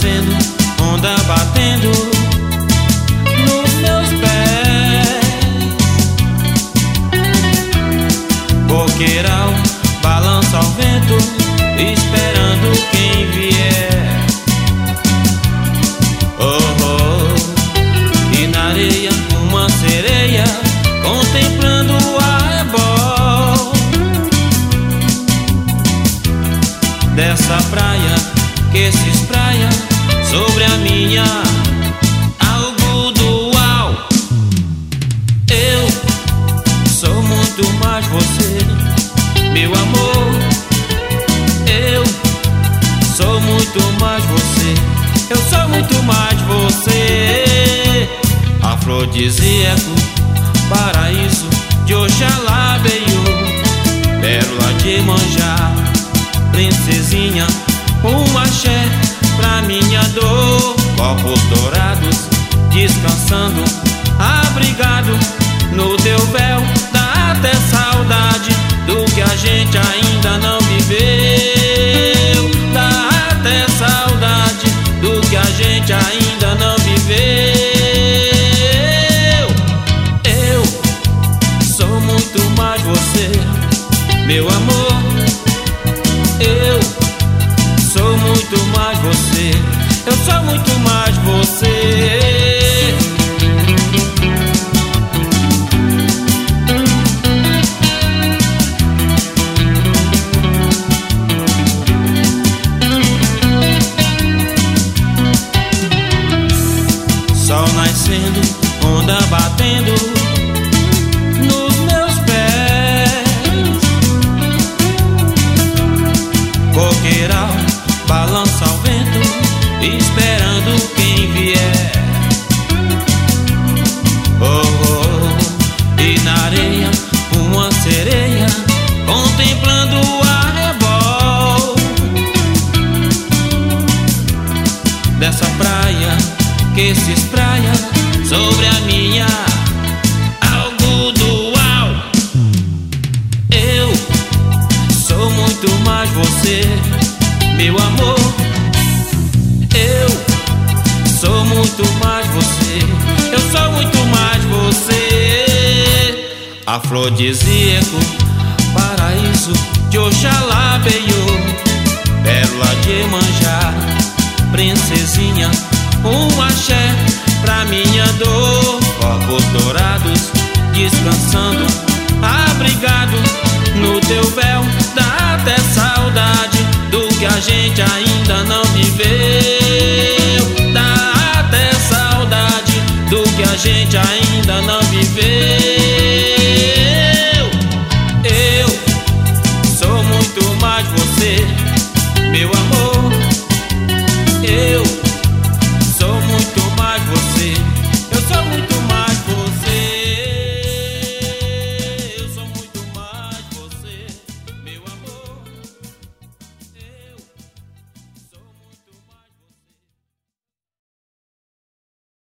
nascendo, onda batendo nos meus pés. Boqueiral balança ao vento, esperando quem vier. Oh, oh. E na areia uma sereia contemplando o arrebol dessa praia que se espraia sobre a minha algodoal. Eu sou muito mais você, meu amor. Eu sou muito mais você, eu sou muito mais você. Afrodisíaco, paraíso de Oxalá veio, pérola de Iemanjá, princesinha, um axé pra minha dor. Copos dourados, descansando, abrigado no teu véu. Dá até saudade do que a gente ainda não viveu. Dá até saudade do que a gente ainda não viveu. Eu sou muito mais você, meu amor. Eu sou muito mais você, eu sou muito mais você. Sol nascendo, onda batendo nos meus pés. Boqueiral balança ao vento, esperando quem vier. Oh, oh. E na areia uma sereia contemplando o arrebol dessa praia que se espraia sobre a minha algodoal. Eu sou muito mais você, meu amor. Eu sou muito mais você, eu sou muito mais você. Afrodisíaco, paraíso de Oxalá veio, pérola de Iemanjá, princesinha, um axé pra minha dor. Copos dourados, descansando, abrigado no teu véu. Dá até saudade do que a gente ainda não viveu. Dá até saudade do que a gente ainda não viveu.